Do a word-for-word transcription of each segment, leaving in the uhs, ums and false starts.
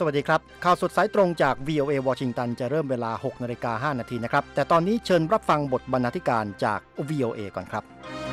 วัสดีครับข่าวสดสายตรงจาก วี โอ เอ วอชิงตันจะเริ่มเวลา หกนาฬิกาห้านาทีนะครับแต่ตอนนี้เชิญรับฟังบทบรรณาธิการจาก วี โอ เอ ก่อนครับ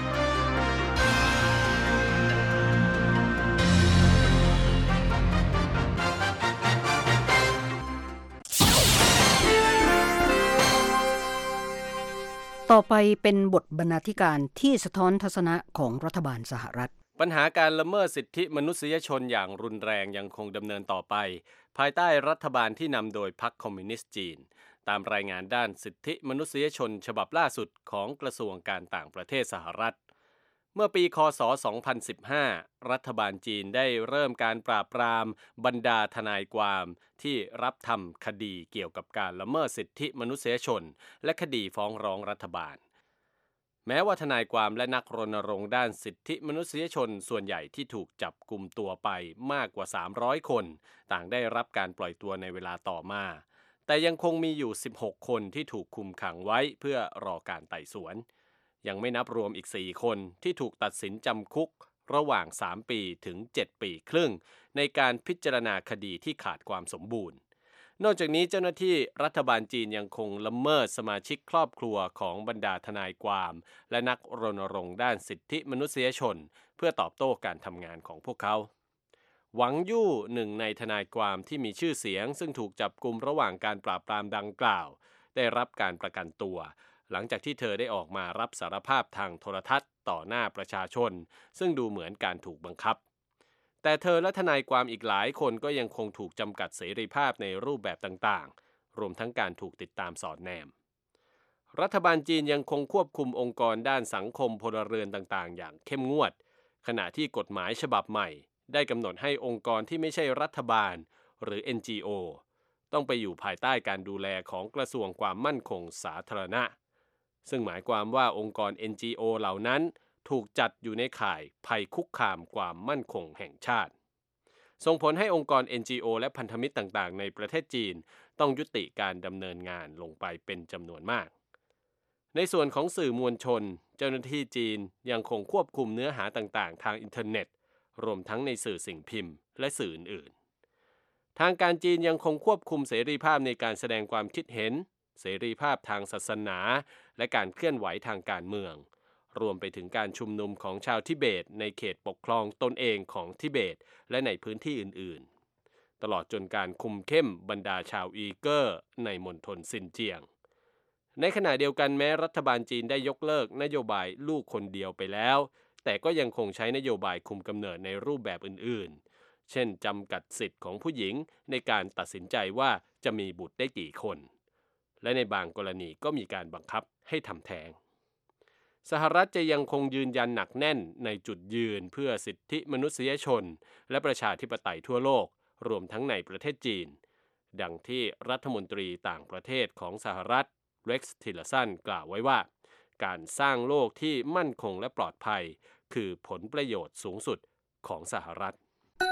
ต่อไปเป็นบทบรรณาธิการที่สะท้อนทัศนะของรัฐบาลสหรัฐปัญหาการละเมิดสิทธิมนุษยชนอย่างรุนแรงยังคงดำเนินต่อไปภายใต้รัฐบาลที่นำโดยพรรคคอมมิวนิสต์จีนตามรายงานด้านสิทธิมนุษยชนฉบับล่าสุดของกระทรวงการต่างประเทศสหรัฐเมื่อปีค.ศ. สองพันสิบห้ารัฐบาลจีนได้เริ่มการปราบปรามบรรดาทนายความที่รับทำคดีเกี่ยวกับการละเมิดสิทธิมนุษยชนและคดีฟ้องร้องรัฐบาลแม้ว่าทนายความและนักรณรงค์ด้านสิทธิมนุษยชนส่วนใหญ่ที่ถูกจับกุมตัวไปมากกว่าสามร้อยคนต่างได้รับการปล่อยตัวในเวลาต่อมาแต่ยังคงมีอยู่สิบหกคนที่ถูกคุมขังไว้เพื่อรอการไต่สวนยังไม่นับรวมอีกสี่คนที่ถูกตัดสินจำคุกระหว่างสามปีถึงเจ็ดปีครึ่งในการพิจารณาคดีที่ขาดความสมบูรณ์นอกจากนี้เจ้าหน้าที่รัฐบาลจีนยังคงละเมิดสมาชิกครอบครัวของบรรดาทนายความและนักรณรงค์ด้านสิทธิมนุษยชนเพื่อตอบโต้การทำงานของพวกเขาหวังยู่หนึ่งในทนายความที่มีชื่อเสียงซึ่งถูกจับกุมระหว่างการปราบปรามดังกล่าวได้รับการประกันตัวหลังจากที่เธอได้ออกมารับสารภาพทางโทรทัศน์ต่อหน้าประชาชนซึ่งดูเหมือนการถูกบังคับแต่เธอและทนายความอีกหลายคนก็ยังคงถูกจำกัดเสรีภาพในรูปแบบต่างๆรวมทั้งการถูกติดตามสอดแนมรัฐบาลจีนยังคงควบคุมองค์กรด้านสังคมพลเรือนต่างๆอย่างเข้มงวดขณะที่กฎหมายฉบับใหม่ได้กำหนดให้องค์กรที่ไม่ใช่รัฐบาลหรือ เอ็น จี โอ ต้องไปอยู่ภายใต้การดูแลของกระทรวงความมั่นคงสาธารณะซึ่งหมายความว่าองค์กร เอ็น จี โอ เหล่านั้นถูกจัดอยู่ในข่ายภัยคุกคามความมั่นคงแห่งชาติส่งผลให้องค์กร เอ็น จี โอ และพันธมิตรต่างๆในประเทศจีนต้องยุติการดำเนินงานลงไปเป็นจำนวนมากในส่วนของสื่อมวลชนเจ้าหน้าที่จีนยังคงควบคุมเนื้อหาต่างๆทางอินเทอร์เน็ตรวมทั้งในสื่อสิ่งพิมพ์และสื่ออื่นๆทางการจีนยังคงควบคุมเสรีภาพในการแสดงความคิดเห็นเสรีภาพทางศาสนาและการเคลื่อนไหวทางการเมืองรวมไปถึงการชุมนุมของชาวทิเบตในเขตปกครองตนเองของทิเบตและในพื้นที่อื่นๆตลอดจนการคุมเข้มบรรดาชาวอีเกอร์ในมณฑลซินเจียงในขณะเดียวกันแม้รัฐบาลจีนได้ยกเลิกนโยบายลูกคนเดียวไปแล้วแต่ก็ยังคงใช้นโยบายคุมกำเนิดในรูปแบบอื่นๆเช่นจำกัดสิทธิ์ของผู้หญิงในการตัดสินใจว่าจะมีบุตรได้กี่คนและในบางกรณีก็มีการบังคับให้ทำแท้งสหรัฐจะยังคงยืนยันหนักแน่นในจุดยืนเพื่อสิทธิมนุษยชนและประชาธิปไตยทั่วโลกรวมทั้งในประเทศจีนดังที่รัฐมนตรีต่างประเทศของสหรัฐเร็กซ์ทิลเลอร์สันกล่าวไว้ว่าการสร้างโลกที่มั่นคงและปลอดภัยคือผลประโยชน์สูงสุดของสหรัฐ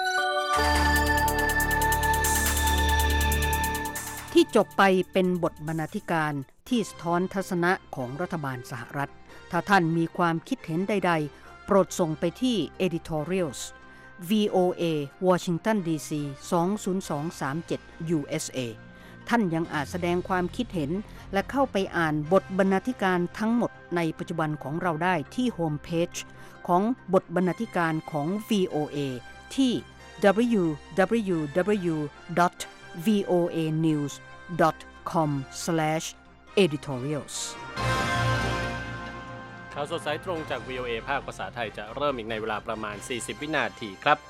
ที่จบไปเป็นบทบรรณาธิการที่สะท้อนทัศนะของรัฐบาลสหรัฐถ้าท่านมีความคิดเห็นใดๆโปรดส่งไปที่ editorials วี โอ เอ Washington ดี ซี สอง ศูนย์ สอง สาม เจ็ด ยู เอส เอ ท่านยังอาจแสดงความคิดเห็นและเข้าไปอ่านบทบรรณาธิการทั้งหมดในปัจจุบันของเราได้ที่โฮมเพจของบทบรรณาธิการของ วี โอ เอ ที่ ดับเบิลยู ดับเบิลยู ดับเบิลยู ดอท วี โอ เอ นิวส์ ดอท คอม สแลช เอดิทอเรียลส์ข่าวสดสายตรงจาก วี โอ เอ ภาคภาษาไทยจะเริ่มอีกในเวลาประมาณสี่สิบวินาทีครับ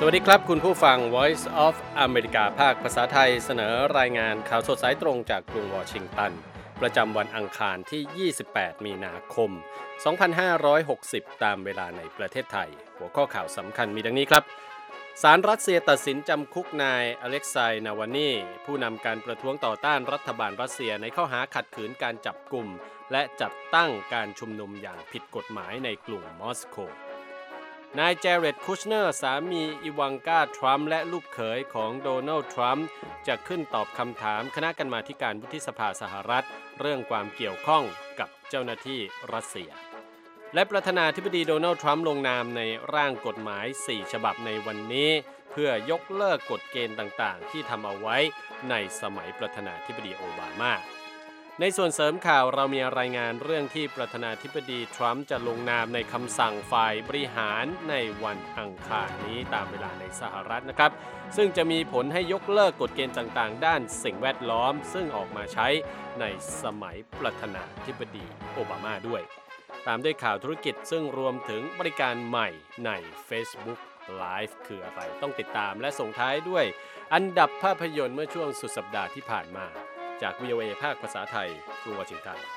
วัสดีครับคุณผู้ฟัง Voice of America ภาคภาษาไทยเสนอรายงานข่าวสดสายตรงจากกรุงวอชิงตันประจำวันอังคารที่ยี่สิบแปดมีนาคมสองพันห้าร้อยหกสิบตามเวลาในประเทศไทยหัวข้อข่าวสำคัญมีดังนี้ครับศาลรัสเซียตัดสินจำคุกนายอเล็กไซน์นาวานีผู้นำการประท้วงต่อต้านรัฐบาลรัสเซียในข้อหาขัดขืนการจับกุมและจัดตั้งการชุมนุมอย่างผิดกฎหมายในกรุงมอสโกนายเจเร็ด คุชเนอร์สามีอีวานกา ทรัมป์และลูกเขยของโดนัลด์ ทรัมป์จะขึ้นตอบคำถามคณะกรรมาธิการวุฒิสภาสหรัฐเรื่องความเกี่ยวข้องกับเจ้าหน้าที่รัสเซียและประธานาธิบดีโดนัลด์ ทรัมป์ลงนามในร่างกฎหมายสี่ฉบับในวันนี้เพื่อยกเลิกกฎเกณฑ์ต่างๆที่ทำเอาไว้ในสมัยประธานาธิบดีโอบามาในส่วนเสริมข่าวเรามีรายงานเรื่องที่ประธานาธิบดีทรัมป์จะลงนามในคำสั่งฝ่ายบริหารในวันอังคารนี้ตามเวลาในสหรัฐนะครับซึ่งจะมีผลให้ยกเลิกกฎเกณฑ์ต่างๆด้านสิ่งแวดล้อมซึ่งออกมาใช้ในสมัยประธานาธิบดีโอบามาด้วยตามด้วยข่าวธุรกิจซึ่งรวมถึงบริการใหม่ใน Facebook Live คืออะไรต้องติดตามและส่งท้ายด้วยอันดับภาพยนตร์เมื่อช่วงสุดสัปดาห์ที่ผ่านมาจาก วี โอ เอ ภาคภาษาไทยกรุงวอชิงตัน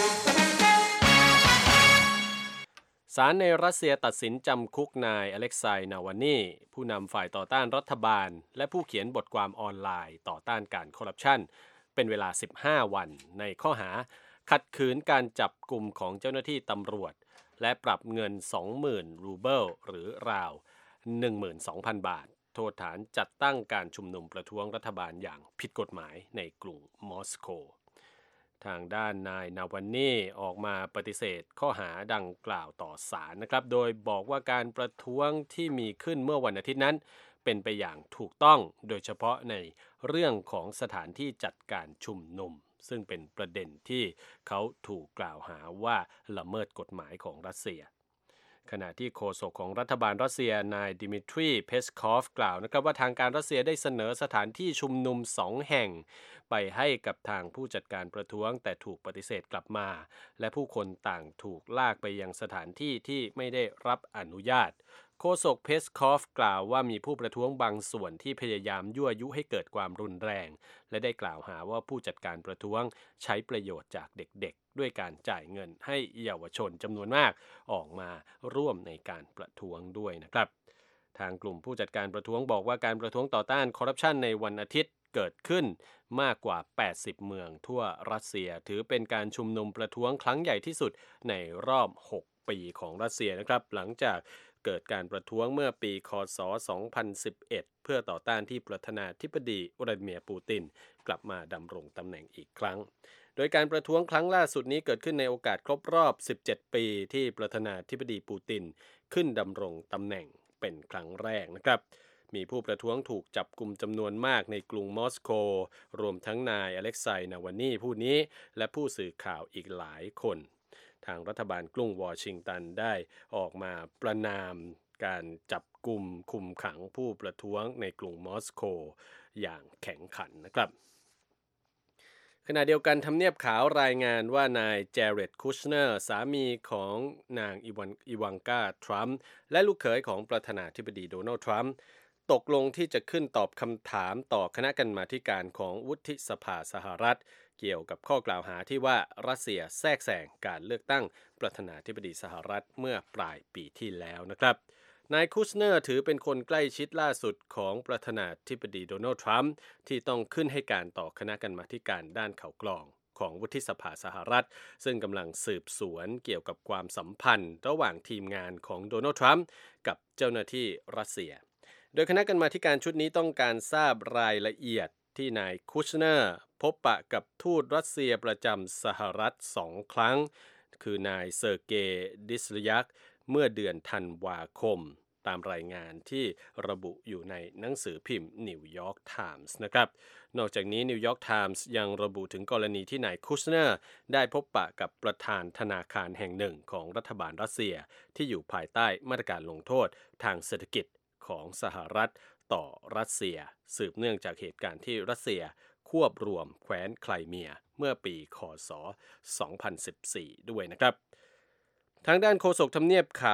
ศาลในรัสเซียตัดสินจำคุกนายอเล็กไซน์ นาวานีผู้นำฝ่ายต่อต้านรัฐบาลและผู้เขียนบทความออนไลน์ต่อต้านการคอร์รัปชันเป็นเวลาสิบห้าวันในข้อหาขัดขืนการจับกุมของเจ้าหน้าที่ตำรวจและปรับเงิน สองหมื่น รูเบิลหรือราว หนึ่งหมื่นสองพัน บาทโทษฐานจัดตั้งการชุมนุมประท้วงรัฐบาลอย่างผิดกฎหมายในกรุงมอสโกทางด้านนายนาวานีออกมาปฏิเสธข้อหาดังกล่าวต่อศาลนะครับโดยบอกว่าการประท้วงที่มีขึ้นเมื่อวันอาทิตย์นั้นเป็นไปอย่างถูกต้องโดยเฉพาะในเรื่องของสถานที่จัดการชุมนุมซึ่งเป็นประเด็นที่เขาถูกกล่าวหาว่าละเมิดกฎหมายของรัสเซียขณะที่โฆษกของรัฐบาลรัสเซียนายดิมิทรี เพสคอฟกล่าวนะครับว่าทางการรัสเซียได้เสนอสถานที่ชุมนุมสองแห่งไปให้กับทางผู้จัดการประท้วงแต่ถูกปฏิเสธกลับมาและผู้คนต่างถูกลากไปยังสถานที่ที่ไม่ได้รับอนุญาตโฆษกเพสคอฟกล่าวว่ามีผู้ประท้วงบางส่วนที่พยายามยั่วยุให้เกิดความรุนแรงและได้กล่าวหาว่าผู้จัดการประท้วงใช้ประโยชน์จากเด็กๆด้วยการจ่ายเงินให้เยาวชนจำนวนมากออกมาร่วมในการประท้วงด้วยนะครับทางกลุ่มผู้จัดการประท้วงบอกว่าการประท้วงต่อต้านคอร์รัปชันในวันอาทิตย์เกิดขึ้นมากกว่าแปดสิบเมืองทั่วรัสเซียถือเป็นการชุมนุมประท้วงครั้งใหญ่ที่สุดในรอบหกปีของรัสเซียนะครับหลังจากเกิดการประท้วงเมื่อปีค.ศ. สองพันสิบเอ็ดเพื่อต่อต้านที่ประธานาธิบดีวลาดิเมียร์ปูตินกลับมาดำรงตำแหน่งอีกครั้งโดยการประท้วงครั้งล่าสุดนี้เกิดขึ้นในโอกาสครบรอบสิบเจ็ดปีที่ประธานาธิบดีปูตินขึ้นดำรงตำแหน่งเป็นครั้งแรกนะครับมีผู้ประท้วงถูกจับกุมจำนวนมากในกรุงมอสโกรวมทั้งนายอเล็กไซน์ นาวานีผู้นี้และผู้สื่อข่าวอีกหลายคนทางรัฐบาลกรุงวอชิงตันได้ออกมาประณามการจับกุมคุมขังผู้ประท้วงในกรุงมอสโกอย่างแข็งขันนะครับขณะเดียวกันทำเนียบขาวรายงานว่านายเจเร็ด คุชเนอร์สามีของนางอีวานอีวานกา ทรัมป์และลูกเขยของประธานาธิบดีโดนัลด์ ทรัมป์ตกลงที่จะขึ้นตอบคำถามต่อคณะกรรมาธิการของวุฒิสภาสหรัฐเกี่ยวกับข้อกล่าวหาที่ว่ารัสเซียแทรกแซงการเลือกตั้งประธานาธิบดีสหรัฐเมื่อปลายปีที่แล้วนะครับนายคุชเนอร์ถือเป็นคนใกล้ชิดล่าสุดของประธานาธิบดีโดนัลด์ ทรัมป์ที่ต้องขึ้นให้การต่อคณะกรรมาธิการด้านข่าวกรองของวุฒิสภาสหรัฐซึ่งกำลังสืบสวนเกี่ยวกับความสัมพันธ์ระหว่างทีมงานของโดนัลด์ ทรัมป์กับเจ้าหน้าที่รัสเซียโดยคณะกรรมาธิการชุดนี้ต้องการทราบรายละเอียดที่นายคุชเนอร์พบปะกับทูตรัสเซียประจำสหรัฐสองครั้งคือนายเซอร์เกย์ ดิสลยักเมื่อเดือนธันวาคมตามรายงานที่ระบุอยู่ในหนังสือพิมพ์นิวยอร์กไทมส์นะครับนอกจากนี้นิวยอร์กไทมส์ยังระบุถึงกรณีที่นายคุชเนอร์ได้พบปะกับประธานธนาคารแห่งหนึ่งของรัฐบาลรัสเซียที่อยู่ภายใต้มาตรการลงโทษทางเศรษฐกิจของสหรัฐต่อรัสเซียสืบเนื่องจากเหตุการณ์ที่รัสเซียควบรวมแคว้นไครเมียเมื่อปีค.ศ. สองพันสิบสี่ด้วยนะครับทางด้านโฆษกทำเนียบขาว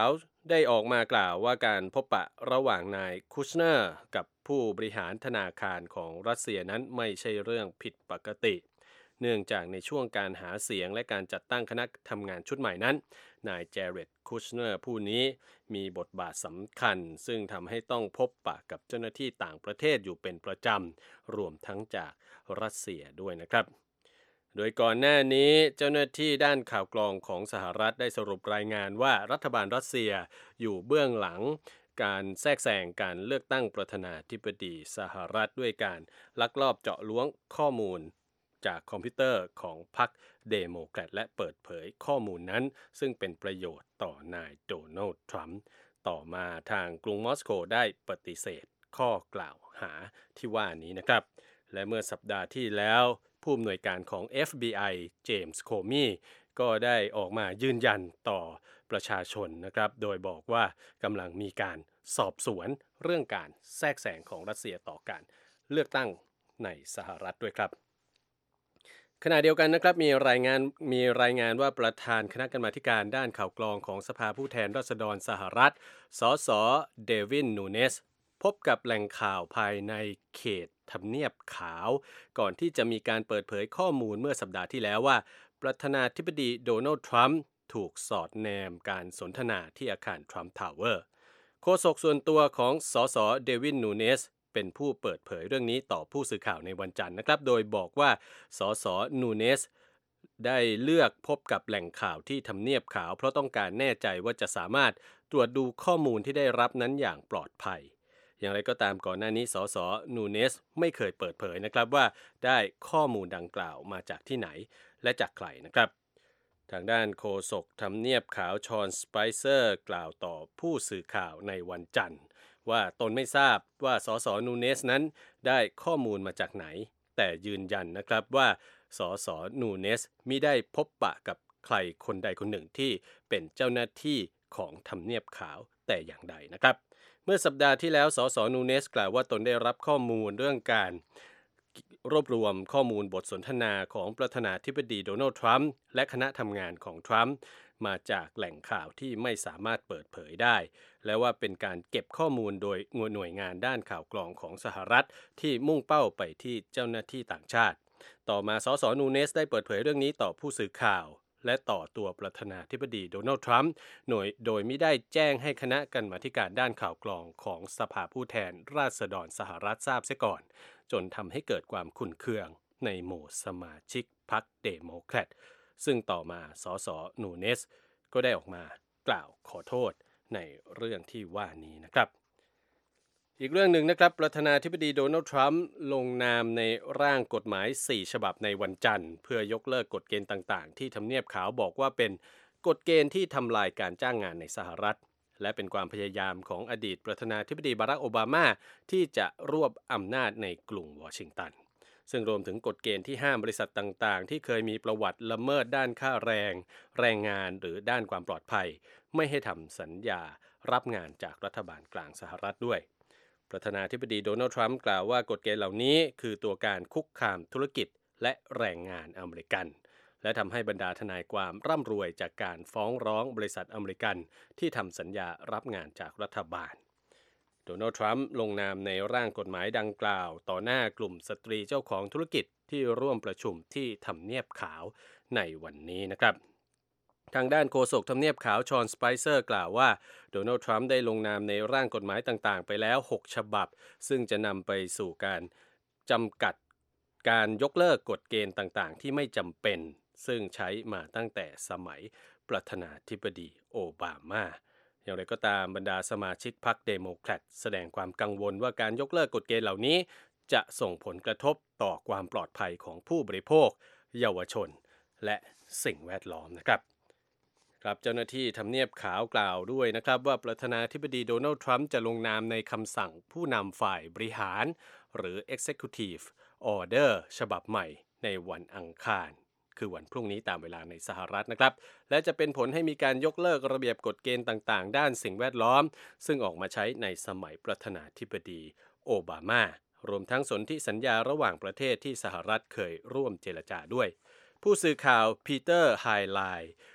ได้ออกมากล่าวว่าการพบปะระหว่างนายคุชเนอร์กับผู้บริหารธนาคารของรัสเซียนั้นไม่ใช่เรื่องผิดปกติเนื่องจากในช่วงการหาเสียงและการจัดตั้งคณะทำงานชุดใหม่นั้นนายเจเร็ดคุชเนอร์ผู้นี้มีบทบาทสำคัญซึ่งทำให้ต้องพบปะกับเจ้าหน้าที่ต่างประเทศอยู่เป็นประจำรวมทั้งจากรัสเซียด้วยนะครับโดยก่อนหน้านี้เจ้าหน้าที่ด้านข่าวกรองของสหรัฐได้สรุปรายงานว่ารัฐบาลรัสเซียอยู่เบื้องหลังการแทรกแซงการเลือกตั้งประธานาธิบดีสหรัฐด้วยการลักลอบเจาะล้วงข้อมูลจากคอมพิวเตอร์ของพรรคเดโมแครตและเปิดเผยข้อมูลนั้นซึ่งเป็นประโยชน์ต่อนายโดนัลด์ทรัมป์ต่อมาทางกรุงมอสโกได้ปฏิเสธข้อกล่าวหาที่ว่านี้นะครับและเมื่อสัปดาห์ที่แล้วผู้อำนวยการของ เอฟ บี ไอ เจมส์โคมี่ก็ได้ออกมายืนยันต่อประชาชนนะครับโดยบอกว่ากำลังมีการสอบสวนเรื่องการแทรกแซงของรัสเซียต่อการเลือกตั้งในสหรัฐด้วยครับขณะเดียวกันนะครับมีรายงานมีรายงานว่าประธานคณะกรรมาธิการด้านข่าวกรองของสภาผู้แทนราษฎรสหรัฐสสเดวินนูเนสพบกับแหล่งข่าวภายในเขตทำเนียบขาวก่อนที่จะมีการเปิดเผยข้อมูลเมื่อสัปดาห์ที่แล้วว่าประธานาธิบดีโดนัลด์ทรัมป์ถูกสอดแนมการสนทนาที่อาคารทรัมป์ทาวเวอร์โฆษกส่วนตัวของสสเดวินนูเนสเป็นผู้เปิดเผยเรื่องนี้ต่อผู้สื่อข่าวในวันจันทร์นะครับโดยบอกว่าสสนูเนสได้เลือกพบกับแหล่งข่าวที่ทำเนียบขาวเพราะต้องการแน่ใจว่าจะสามารถตรวจดูข้อมูลที่ได้รับนั้นอย่างปลอดภัยอย่างไรก็ตามก่อนหน้านี้สสนูเนสไม่เคยเปิดเผยนะครับว่าได้ข้อมูลดังกล่าวมาจากที่ไหนและจากใครนะครับทางด้านโฆษกทำเนียบขาวชอนสไปเซอร์กล่าวต่อผู้สื่อข่าวในวันจันทร์ว่าตนไม่ทราบว่าสสนูเนสนั้นได้ข้อมูลมาจากไหนแต่ยืนยันนะครับว่าสสนูเนสมิได้พบปะกับใครคนใดคนหนึ่งที่เป็นเจ้าหน้าที่ของทำเนียบขาวแต่อย่างใดนะครับเมื่อสัปดาห์ที่แล้วสสนูเนสกล่าวว่าตนได้รับข้อมูลเรื่องการรวบรวมข้อมูลบทสนทนาของประธานาธิบดีโดนัลด์ทรัมป์และคณะทำงานของทรัมป์มาจากแหล่งข่าวที่ไม่สามารถเปิดเผยได้และว่าเป็นการเก็บข้อมูลโดยหน่วยงานด้านข่าวกรองของสหรัฐที่มุ่งเป้าไปที่เจ้าหน้าที่ต่างชาติต่อมาสสนูเนสได้เปิดเผยเรื่องนี้ต่อผู้สื่อข่าวและต่อตัวประธานาธิบดีโดนัลด์ทรัมป์โดยโดยไม่ได้แจ้งให้คณะกรรมาธิการด้านข่าวกรองของสภาผู้แทนราษฎรสหรัฐทราบเสียก่อนจนทำให้เกิดความขุ่นเคืองในหมู่สมาชิกพรรคเดโมแครตซึ่งต่อมาสสนูเนสก็ได้ออกมากล่าวขอโทษในเรื่องที่ว่านี้นะครับอีกเรื่องหนึ่งนะครับประธานาธิบดีโดนัลด์ทรัมป์ลงนามในร่างกฎหมายสี่ฉบับในวันจันทร์เพื่อยกเลิกกฎเกณฑ์ต่างๆที่ทำเนียบขาวบอกว่าเป็นกฎเกณฑ์ที่ทำลายการจ้างงานในสหรัฐและเป็นความพยายามของอดีตประธานาธิบดีบารักโอบามาที่จะรวบอำนาจในกรุงวอชิงตันซึ่งรวมถึงกฎเกณฑ์ที่ห้ามบริษัทต่างๆที่เคยมีประวัติละเมิดด้านค่าแรงแรงงานหรือด้านความปลอดภัยไม่ให้ทำสัญญารับงานจากรัฐบาลกลางสหรัฐด้วยประธานาธิบดีโดนัลด์ทรัมป์กล่าวว่ากฎเกณฑ์เหล่านี้คือตัวการคุกคามธุรกิจและแรงงานอเมริกันและทำให้บรรดาทนายความร่ำรวยจากการฟ้องร้องบริษัทอเมริกันที่ทำสัญญารับงานจากรัฐบาลโดนัลด์ทรัมป์ลงนามในร่างกฎหมายดังกล่าวต่อหน้ากลุ่มสตรีเจ้าของธุรกิจที่ร่วมประชุมที่ทำเนียบขาวในวันนี้นะครับทางด้านโฆษกทำเนียบขาวชอนสไปเซอร์กล่าวว่าโดนัลด์ทรัมป์ได้ลงนามในร่างกฎหมายต่างๆไปแล้วหกฉบับซึ่งจะนำไปสู่การจำกัดการยกเลิกกฎเกณฑ์ต่างๆที่ไม่จำเป็นซึ่งใช้มาตั้งแต่สมัยประธานาธิบดีโอบามาอย่างไรก็ตามบรรดาสมาชิกพรรคเดโมแครตแสดงความกังวลว่าการยกเลิกกฎเกณฑ์เหล่านี้จะส่งผลกระทบต่อความปลอดภัยของผู้บริโภคเยาวชนและสิ่งแวดล้อมนะครับครับเจ้าหน้าที่ทำเนียบขาวกล่าวด้วยนะครับว่าประธานาธิบดีโดนัลด์ทรัมป์จะลงนามในคำสั่งผู้นำฝ่ายบริหารหรือ Executive Order ฉบับใหม่ในวันอังคารคือวันพรุ่งนี้ตามเวลาในสหรัฐนะครับและจะเป็นผลให้มีการยกเลิกระเบียบกฎเกณฑ์ต่างๆด้านสิ่งแวดล้อมซึ่งออกมาใช้ในสมัยประธานาธิบดีโอบามารวมทั้งสนธิสัญญาระหว่างประเทศที่สหรัฐเคยร่วมเจรจาด้วยผู้สื่อข่าวปีเตอร์ไฮไลน์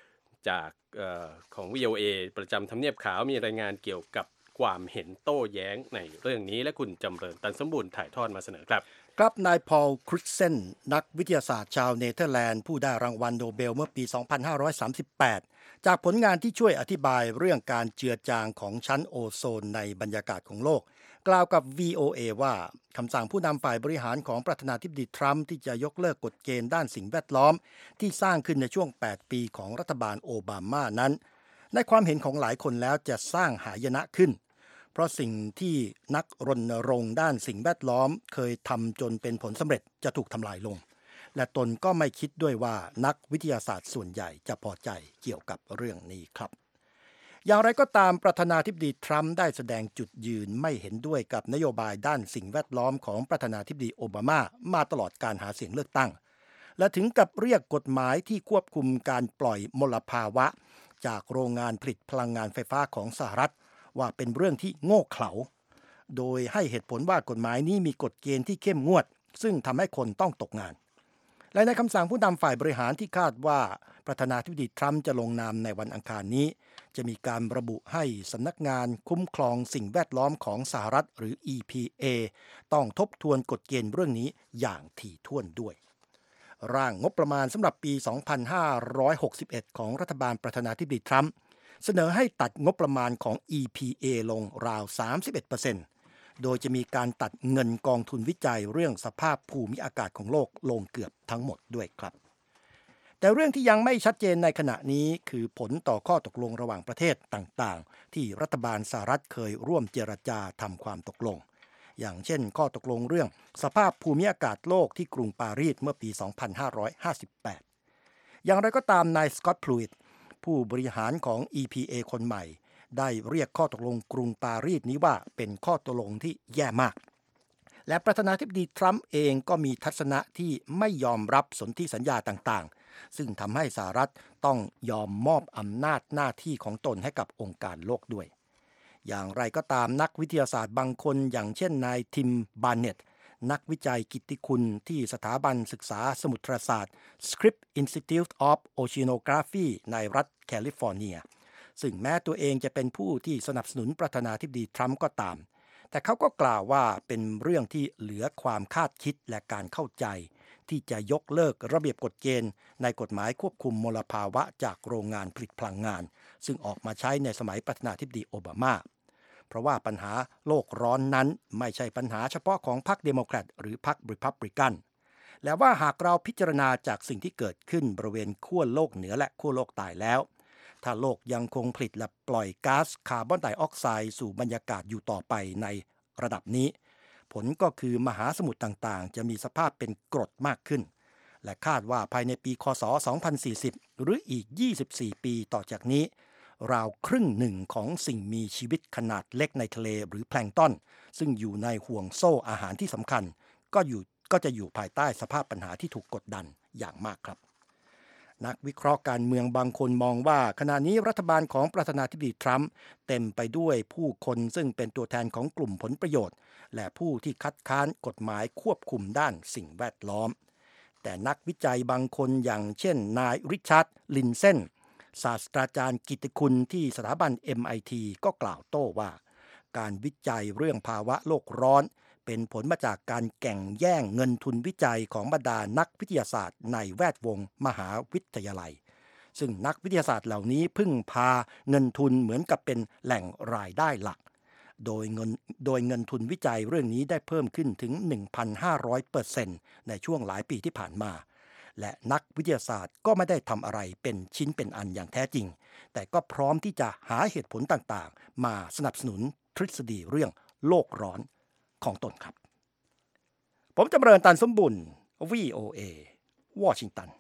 จากเอ่อของ วี โอ เอ ประจำทำเนียบขาวมีรายงานเกี่ยวกับความเห็นโต้แย้งในเรื่องนี้และคุณจำเริญตันสมบูรณ์ถ่ายทอดมาเสนอครับครับนายพอลคริสเซนนักวิทยาศาสตร์ชาวเนเธอร์แลนด์ผู้ได้รางวัลโนเบลเมื่อปี สองพันห้าร้อยสามสิบแปด จากผลงานที่ช่วยอธิบายเรื่องการเจือจางของชั้นโอโซนในบรรยากาศของโลกกล่าวกับ วี โอ เอ ว่าคำสั่งผู้นำฝ่ายบริหารของประธานาธิบดีทรัมป์ที่จะยกเลิกกฎเกณฑ์ด้านสิ่งแวดล้อมที่สร้างขึ้นในช่วงแปดปีของรัฐบาลโอบามานั้นในความเห็นของหลายคนแล้วจะสร้างหายนะขึ้นเพราะสิ่งที่นักรณรงค์ด้านสิ่งแวดล้อมเคยทำจนเป็นผลสำเร็จจะถูกทำลายลงและตนก็ไม่คิดด้วยว่านักวิทยาศาสตร์ส่วนใหญ่จะพอใจเกี่ยวกับเรื่องนี้ครับอย่างไรก็ตามประธานาธิบดีทรัมป์ได้แสดงจุดยืนไม่เห็นด้วยกับนโยบายด้านสิ่งแวดล้อมของประธานาธิบดีโอบามามาตลอดการหาเสียงเลือกตั้งและถึงกับเรียกกฎหมายที่ควบคุมการปล่อยมลภาวะจากโรงงานผลิตพลังงานไฟฟ้าของสหรัฐว่าเป็นเรื่องที่โง่เขลาโดยให้เหตุผลว่ากฎหมายนี้มีกฎเกณฑ์ที่เข้มงวดซึ่งทำให้คนต้องตกงานและในคำสั่งผู้นำฝ่ายบริหารที่คาดว่าประธานาธิบดีทรัมป์จะลงนามในวันอังคารนี้จะมีการระบุให้สำนักงานคุ้มครองสิ่งแวดล้อมของสหรัฐหรือ อี พี เอ ต้องทบทวนกฎเกณฑ์เรื่องนี้อย่างถี่ถ้วนด้วยร่างงบประมาณสำหรับปี สองพันห้าร้อยหกสิบเอ็ด ของรัฐบาลประธานาธิบดีทรัมป์เสนอให้ตัดงบประมาณของ อี พี เอ ลงราว สามสิบเอ็ดเปอร์เซ็นต์ โดยจะมีการตัดเงินกองทุนวิจัยเรื่องสภาพภูมิอากาศของโลกลงเกือบทั้งหมดด้วยครับแต่เรื่องที่ยังไม่ชัดเจนในขณะนี้คือผลต่อข้อตกลงระหว่างประเทศต่างๆที่รัฐบาลสหรัฐเคยร่วมเจรจาทำความตกลงอย่างเช่นข้อตกลงเรื่องสภาพภูมิอากาศโลกที่กรุงปารีสเมื่อปี สองพันห้าร้อยห้าสิบแปด อย่างไรก็ตามนายสกอตต์ พลูอิตผู้บริหารของ อี พี เอ คนใหม่ได้เรียกข้อตกลงกรุงปารีสนี้ว่าเป็นข้อตกลงที่แย่มากและประธานาธิบดีทรัมป์เองก็มีทัศนะที่ไม่ยอมรับสนธิสัญญาต่างๆซึ่งทำให้สหรัฐต้องยอมมอบอำนาจหน้าที่ของตนให้กับองค์การโลกด้วยอย่างไรก็ตามนักวิทยาศาสตร์บางคนอย่างเช่นนายทิมบาร์เน็ตนักวิจัยกิตติคุณที่สถาบันศึกษาสมุทรศาสตร์ Scripps Institute of Oceanography ในรัฐแคลิฟอร์เนียซึ่งแม้ตัวเองจะเป็นผู้ที่สนับสนุนประธานาธิบดีทรัมป์ก็ตามแต่เขาก็กล่าวว่าเป็นเรื่องที่เหลือความคาดคิดและการเข้าใจที่จะยกเลิกระเบียบกฎเกณฑ์ในกฎหมายควบคุมมลภาวะจากโรงงานผลิตพลังงานซึ่งออกมาใช้ในสมัยประธานาธิบดีโอบามาเพราะว่าปัญหาโลกร้อนนั้นไม่ใช่ปัญหาเฉพาะของพรรคเดโมแครตหรือพรรครีพับลิกันและว่าหากเราพิจารณาจากสิ่งที่เกิดขึ้นบริเวณขั้วโลกเหนือและขั้วโลกใต้แล้วถ้าโลกยังคงผลิตและปล่อยก๊าซคาร์บอนไดออกไซด์สู่บรรยากาศอยู่ต่อไปในระดับนี้ผลก็คือมหาสมุทรต่างๆจะมีสภาพเป็นกรดมากขึ้นและคาดว่าภายในปีค.ศ. สองพันสี่สิบหรืออีกยี่สิบสี่ปีต่อจากนี้ราวครึ่งหนึ่งของสิ่งมีชีวิตขนาดเล็กในทะเลหรือแพลงก์ตอนซึ่งอยู่ในห่วงโซ่อาหารที่สำคัญก็อยู่ก็จะอยู่ภายใต้สภาพปัญหาที่ถูกกดดันอย่างมากครับนักวิเคราะห์การเมืองบางคนมองว่าขณะนี้รัฐบาลของประธานาธิบดีทรัมป์เต็มไปด้วยผู้คนซึ่งเป็นตัวแทนของกลุ่มผลประโยชน์และผู้ที่คัดค้านกฎหมายควบคุมด้านสิ่งแวดล้อมแต่นักวิจัยบางคนอย่างเช่นนายริชาร์ดลินเซนศาสตราจารย์กิตติคุณที่สถาบัน เอ็ม ไอ ที ก็กล่าวโต้ว่าการวิจัยเรื่องภาวะโลกร้อนเป็นผลมาจากการแข่งแย่งเงินทุนวิจัยของบรรดานักวิทยาศาสตร์ในแวดวงมหาวิทยาลัยซึ่งนักวิทยาศาสตร์เหล่านี้พึ่งพาเงินทุนเหมือนกับเป็นแหล่งรายได้หลักโดยเงินโดยเงินทุนวิจัยเรื่องนี้ได้เพิ่มขึ้นถึง หนึ่งพันห้าร้อยเปอร์เซ็นต์ ในช่วงหลายปีที่ผ่านมาและนักวิทยาศาสตร์ก็ไม่ได้ทำอะไรเป็นชิ้นเป็นอันอย่างแท้จริงแต่ก็พร้อมที่จะหาเหตุผลต่างๆมาสนับสนุนทฤษฎีเรื่องโลกร้อนของตนครับผมจำเริญตันสมบุญ วี โอ เอ วอชิงตัน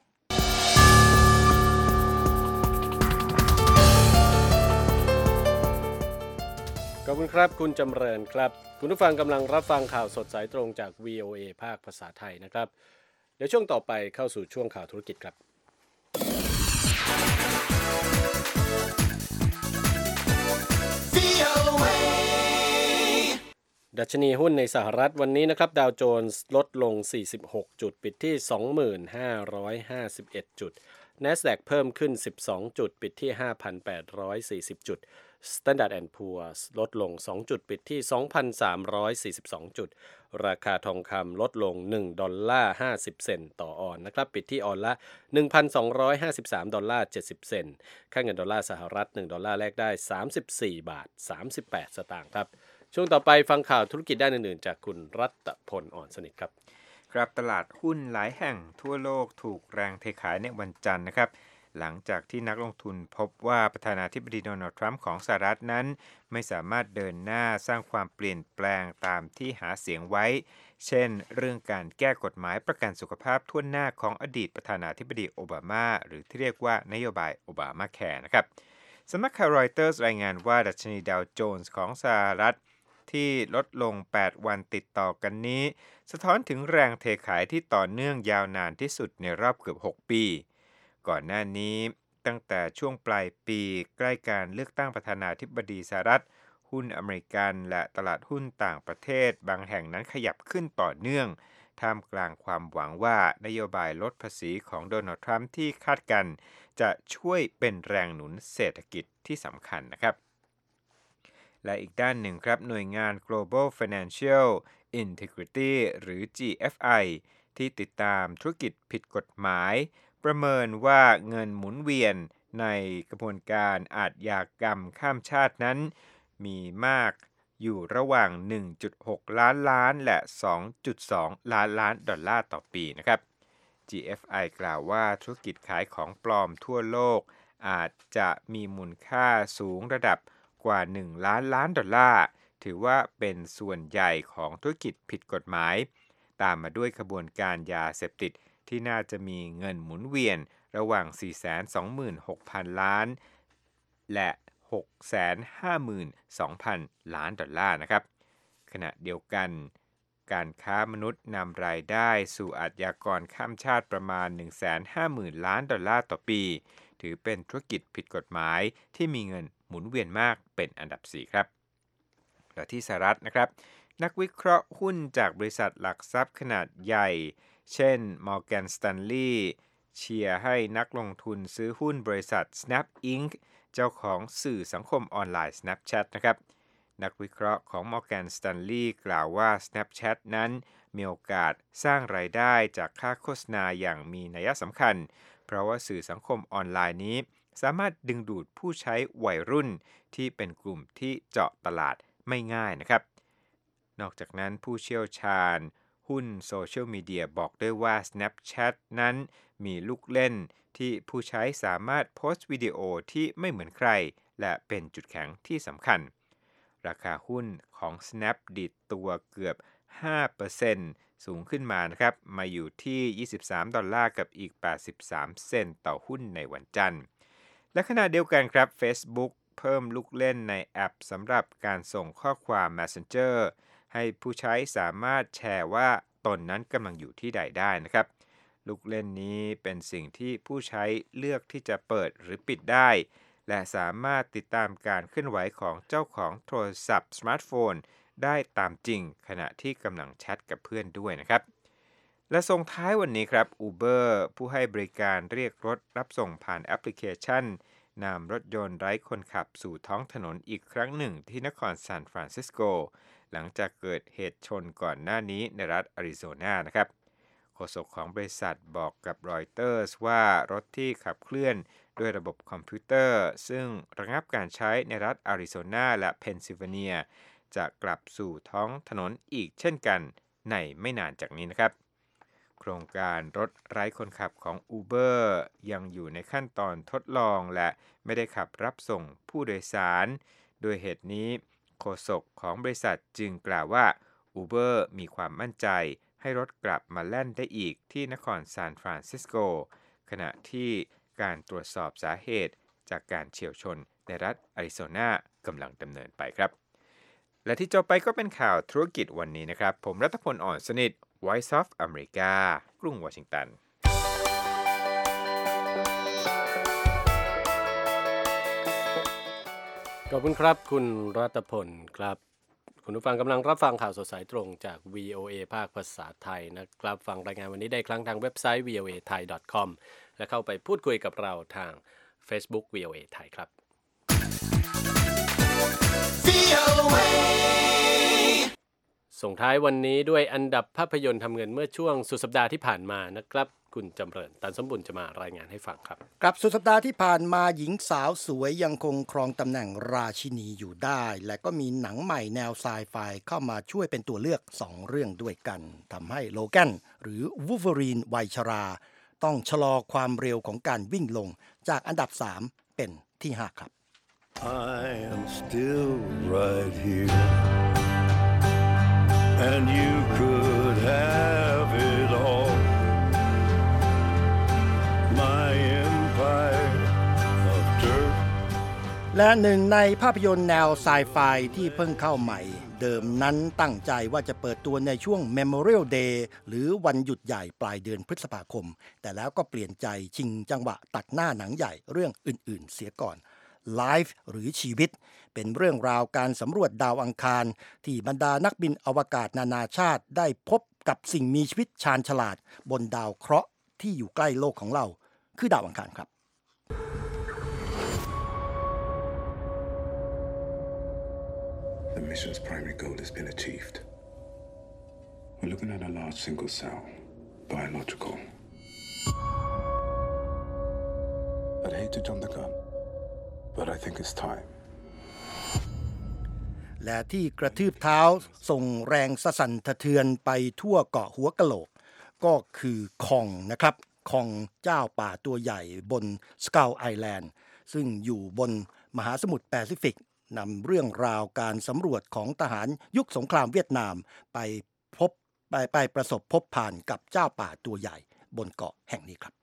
ขอบคุณครับคุณจำเริญครับคุณผู้ฟังกำลังรับฟังข่าวสดสายตรงจาก วี โอ เอ ภาคภาษาไทยนะครับเดี๋ยวช่วงต่อไปเข้าสู่ช่วงข่าวธุรกิจครับดัชนีหุ้นในสหรัฐวันนี้นะครับดาวโจนส์ลดลงสี่สิบหกจุดปิดที่ สองพันห้าร้อยห้าสิบเอ็ด จุด NASDAQ เพิ่มขึ้นสิบสองจุดปิดที่ ห้าพันแปดร้อยสี่สิบ จุด Standard แอนด์ Poor's ลดลงสองจุดปิดที่ สองพันสามร้อยสี่สิบสอง จุดราคาทองคำลดลงหนึ่งดอลลาร์ห้าสิบเซนต์ต่อออนซ์นะครับปิดที่ออนละ หนึ่งพันสองร้อยห้าสิบสามดอลลาร์เจ็ดสิบเซนต์ค่าเงินดอลลาร์สหรัฐหนึ่งดอลลาร์แลกได้สามสิบสี่บาทสามสิบแปดสตางค์ครับช่วงต่อไปฟังข่าวธุรกิจด้านอื่นๆจากคุณรัตพลอ่อนสนิทครับครับตลาดหุ้นหลายแห่งทั่วโลกถูกแรงเทขายในวันจันทร์นะครับหลังจากที่นักลงทุนพบว่าประธานาธิบดีโดนัลด์ทรัมป์ของสหรัฐนั้นไม่สามารถเดินหน้าสร้างความเปลี่ยนแปลงตามที่หาเสียงไว้เช่นเรื่องการแก้กฎหมายประกันสุขภาพทั่วหน้าของอดีตประธานาธิบดีโอบามาหรือที่เรียกว่านโยบายโอบามาแคร์นะครับสำนักข่าวรอยเตอร์สรายงานว่าดัชนีดาวโจนส์ของสหรัฐที่ลดลงแปดวันติดต่อกันนี้สะท้อนถึงแรงเทขายที่ต่อเนื่องยาวนานที่สุดในรอบเกือบหกปีก่อนหน้านี้ตั้งแต่ช่วงปลายปีใกล้การเลือกตั้งประธานาธิบดีสหรัฐหุ้นอเมริกันและตลาดหุ้นต่างประเทศบางแห่งนั้นขยับขึ้นต่อเนื่องท่ามกลางความหวังว่านโยบายลดภาษีของโดนัลด์ทรัมป์ที่คาดกันจะช่วยเป็นแรงหนุนเศรษฐกิจที่สำคัญนะครับและอีกด้านหนึ่งครับหน่วยงาน Global Financial Integrity หรือ จี เอฟ ไอ ที่ติดตามธุรกิจผิดกฎหมายประเมินว่าเงินหมุนเวียนในกระบวนการอาชญากรรมข้ามชาตินั้นมีมากอยู่ระหว่าง หนึ่งจุดหก ล้านล้านและ สองจุดสอง ล้านล้านดอลลาร์ต่อปีนะครับ จี เอฟ ไอ กล่าวว่าธุรกิจขายของปลอมทั่วโลกอาจจะมีมูลค่าสูงระดับกว่าหนึ่งล้านล้านดอลลาร์ถือว่าเป็นส่วนใหญ่ของธุรกิจผิดกฎหมายตามมาด้วยขบวนการยาเสพติดที่น่าจะมีเงินหมุนเวียนระหว่าง สี่แสนสองหมื่นหกพัน ล้านและ หกแสนห้าหมื่นสองพัน ล้านดอลลาร์นะครับขณะเดียวกันการค้ามนุษย์นำรายได้สู่อาชญากรข้ามชาติประมาณ หนึ่งแสนห้าหมื่น ล้านดอลลาร์ต่อปีถือเป็นธุรกิจผิดกฎหมายที่มีเงินหมุนเวียนมากเป็นอันดับสี่ครับและที่สหรัฐนะครับนักวิเคราะห์หุ้นจากบริษัทหลักทรัพย์ขนาดใหญ่เช่น Morgan Stanley เชียร์ให้นักลงทุนซื้อหุ้นบริษัท Snap อิงค์ เจ้าของสื่อสังคมออนไลน์ Snapchat นะครับนักวิเคราะห์ของ Morgan Stanley กล่าวว่า Snapchat นั้นมีโอกาสสร้างรายได้จากค่าโฆษณาอย่างมีนัยสำคัญเพราะว่าสื่อสังคมออนไลน์นี้สามารถดึงดูดผู้ใช้วัยรุ่นที่เป็นกลุ่มที่เจาะตลาดไม่ง่ายนะครับนอกจากนั้นผู้เชี่ยวชาญหุ้นโซเชียลมีเดียบอกด้วยว่า Snapchat นั้นมีลูกเล่นที่ผู้ใช้สามารถโพสต์วิดีโอที่ไม่เหมือนใครและเป็นจุดแข็งที่สำคัญราคาหุ้นของ Snap ดีดตัวเกือบ ห้าเปอร์เซ็นต์ สูงขึ้นมานะครับมาอยู่ที่ยี่สิบสามดอลลาร์กับอีกแปดสิบสามเซนต์ต่อหุ้นในวันจันทร์และขณะเดียวกันครับ Facebook เพิ่มลูกเล่นในแอปสำหรับการส่งข้อความ Messenger ให้ผู้ใช้สามารถแชร์ว่าตนนั้นกำลังอยู่ที่ใดได้นะครับลูกเล่นนี้เป็นสิ่งที่ผู้ใช้เลือกที่จะเปิดหรือปิดได้และสามารถติดตามการเคลื่อนไหวของเจ้าของโทรศัพท์สมาร์ทโฟนได้ตามจริงขณะที่กำลังแชทกับเพื่อนด้วยนะครับและส่งท้ายวันนี้ครับ Uber ผู้ให้บริการเรียกรถรับส่งผ่านแอปพลิเคชันนำรถยนต์ไร้คนขับสู่ท้องถนนอีกครั้งหนึ่งที่นครซานฟรานซิสโกหลังจากเกิดเหตุชนก่อนหน้านี้ในรัฐอาริโซนานะครับโฆษกของบริษัทบอกกับรอยเตอร์สว่ารถที่ขับเคลื่อนด้วยระบบคอมพิวเตอร์ซึ่งระงับการใช้ในรัฐอาริโซนาและเพนซิลเวเนียจะกลับสู่ท้องถนนอีกเช่นกันในไม่นานจากนี้นะครับโครงการรถไร้คนขับของ Uber ยังอยู่ในขั้นตอนทดลองและไม่ได้ขับรับส่งผู้โดยสารโดยเหตุนี้โฆษกของบริษัทจึงกล่าวว่า Uber มีความมั่นใจให้รถกลับมาแล่นได้อีกที่นครซานฟรานซิสโกขณะที่การตรวจสอบสาเหตุจากการเฉี่ยวชนในรัฐอาริโซนากำลังดำเนินไปครับและที่จบไปก็เป็นข่าวธุรกิจวันนี้นะครับผมรัตพลอ่อนสนิท Voice of America กรุงวอชิงตันขอบคุณครับคุณรัตพลครับคุณผู้ฟังกำลังรับฟังข่าวสดสายตรงจาก วี โอ เอ ภาคภาษาไทยนะครับฟังรายงานวันนี้ได้ครั้งทางเว็บไซต์ วี โอ เอ ไทย ดอท คอม และเข้าไปพูดคุยกับเราทาง Facebook วี โอ เอ ไทยครับส่งท้ายวันนี้ด้วยอันดับภาพยนตร์ทำเงินเมื่อช่วงสุดสัปดาห์ที่ผ่านมานะครับคุณจำเริญตันสมบุญจะมารายงานให้ฟังครับครับสุดสัปดาห์ที่ผ่านมาหญิงสาวสวยยังคงครองตำแหน่งราชินีอยู่ได้และก็มีหนังใหม่แนวไซไฟเข้ามาช่วยเป็นตัวเลือกสองเรื่องด้วยกันทำให้โลแกนหรือวูล์ฟเวอรีนวัยชราต้องชะลอความเร็วของการวิ่งลงจากอันดับสามเป็นที่ห้าครับ I am still right here and you could have it all my empire of dirt และหนึ่งในภาพยนตร์แนวไซไฟที่เพิ่งเข้าใหม่เดิมนั้นตั้งใจว่าจะเปิดตัวในช่วง Memorial Day หรือวันหยุดใหญ่ปลายเดือนพฤษภาคมแต่แล้วก็เปลี่ยนใจชิงจังหวะตัดหน้าหนังใหญ่เรื่องอื่นๆเสียก่อนLife หรือชีวิตเป็นเรื่องราวการสำรวจดาวอังคารที่บรรดานักบินอวกาศนานาชาติได้พบกับสิ่งมีชีวิตชาญฉลาดบนดาวเคราะห์ที่อยู่ใกล้โลกของเราคือดาวอังคารครับ The mission's primary goal has been achieved. We're looking at a large single cell, biological. I'd hate to jump the gun.But I think it's time. และที่กระทืบเท้าส่งแรงสะสั่นสะเทือนไปทั่วเกาะหัวกะโหลกก็คือคองนะครับคองเจ้าป่าตัวใหญ่บนสกาลไอแลนด์ซึ่งอยู่บนมหาสมุทรแปซิฟิกนำเรื่องราวการสำรวจของทหารยุคสงครามเวียดนามไปพบไปไปประสบพบผ่านกับเจ้าป่าตัวใหญ่บนเกาะแห่งนี้ครับ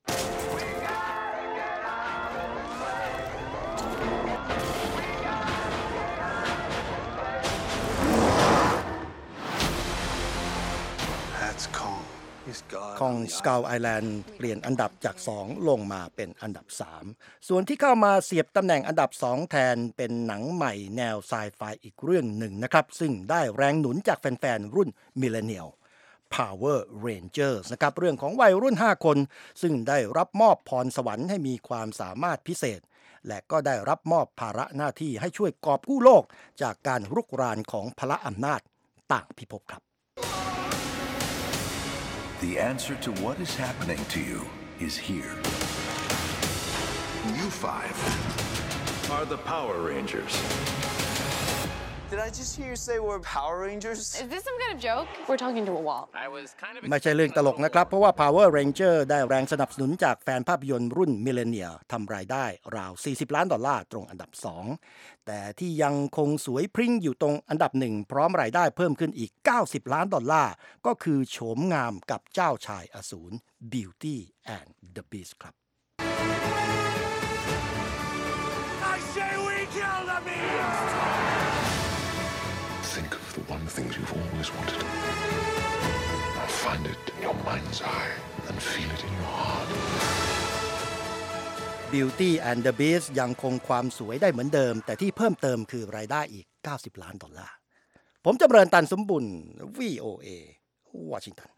ของสกาลไอแลนด์เปลี่ยนอันดับจากสองลงมาเป็นอันดับสามส่วนที่เข้ามาเสียบตำแหน่งอันดับสองแทนเป็นหนังใหม่แนวไซไฟอีกเรื่องหนึ่งนะครับซึ่งได้แรงหนุนจากแฟนๆรุ่นมิลเลนเนียล Power Rangers นะครับเรื่องของวัยรุ่นห้าคนซึ่งได้รับมอบพรสวรรค์ให้มีความสามารถพิเศษและก็ได้รับมอบภาระหน้าที่ให้ช่วยกอบกู้โลกจากการรุกรานของพละอำนาจต่างพิภพครับ The answer to what is happening to you is here. You five are the Power Rangers. Did I just hear you say we're Power Rangers? Is this some kind of joke? We're talking to a wall. I was kind of ไม่ใช่เรื่องตลกนะครับเพราะว่า Power Ranger ได้แรงสนับสนุนจากแฟนภาพยนตร์รุ่นมิลเลนเนียลทำรายได้ราวสี่สิบล้านดอลลาร์ตรงอันดับสองแต่ที่ยังคงสวยพริ้งอยู่ตรงอันดับหนึ่งพร้อมรายได้เพิ่มขึ้นอีกเก้าสิบล้านดอลลาร์ก็คือโฉมงามกับเจ้าชายอสูร Beauty and the Beast ครับ I say we kill the beast!Think of the one thing you've always wanted. Find it in your mind's eye and feel it in your heart. Beauty and the Beast ยังคงความสวยได้เหมือนเดิมแต่ที่เพิ่มเติมคือรายได้อีกเก้าสิบล้านดอลลาร์ผมจำเริญตันสมบุญ วี โอ เอ วอชิงตัน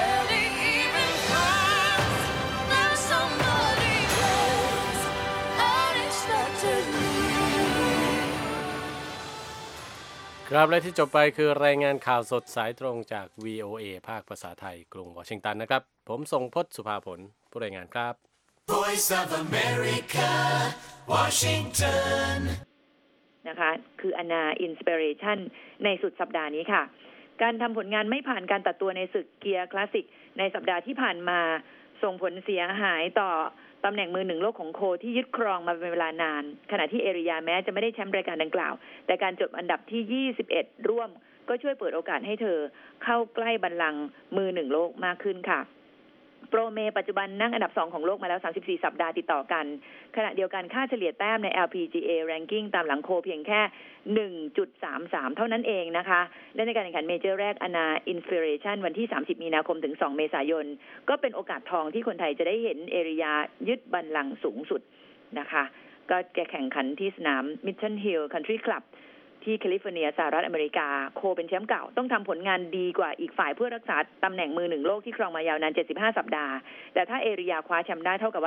ครับและที่จบไปคือรายงานข่าวสดสายตรงจาก วี โอ เอ ภาคภาษาไทยกรุงวอชิงตันนะครับผมทรงพจน์สุภาผลผู้รายงานครับ Voice of America Washington นะคะคืออนาอินสปิเรชันในสุดสัปดาห์นี้ค่ะการทำผลงานไม่ผ่านการตัดตัวในศึกเกียร์คลาสสิกในสัปดาห์ที่ผ่านมาส่งผลเสียหายต่อตำแหน่งมือหนึ่งโลกของโคที่ยึดครองมาเป็นเวลานานขณะที่เอริยาแม้จะไม่ได้แชมป์รายการดังกล่าวแต่การจบอันดับที่ยี่สิบเอ็ดร่วมก็ช่วยเปิดโอกาสให้เธอเข้าใกล้บัลลังก์มือหนึ่งโลกมากขึ้นค่ะโปรเมปัจจุบันนั่งอันดับสองของโลกมาแล้วสามสิบสี่สัปดาห์ติดต่อกันขณะเดียวกันค่าเฉลี่ยแต้มใน แอล พี จี เอ Ranking ตามหลังโคเพียงแค่ หนึ่งจุดสามสาม เท่านั้นเองนะคะและในการแข่งขันเมเจอร์แรกอนาอินสปิเรชันวันที่สามสิบมีนาคมถึงสองเมษายนก็เป็นโอกาสทองที่คนไทยจะได้เห็นเอริยายึดบัลลังก์สูงสุดนะคะก็แข่งขันที่สนาม Mission Hill Country Club ที่แคลิฟอร์เนียสหรัฐอเมริกาโคเป็นแชมป์เก่าต้องทำผลงานดีกว่าอีกฝ่ายเพื่อรักษาตำแหน่งมือหนึ่งโลกที่ครองมายาวนานเจ็ดสิบห้าสัปดาห์แต่ถ้าเอริยาคว้าแชมป์ได้เท่ากับ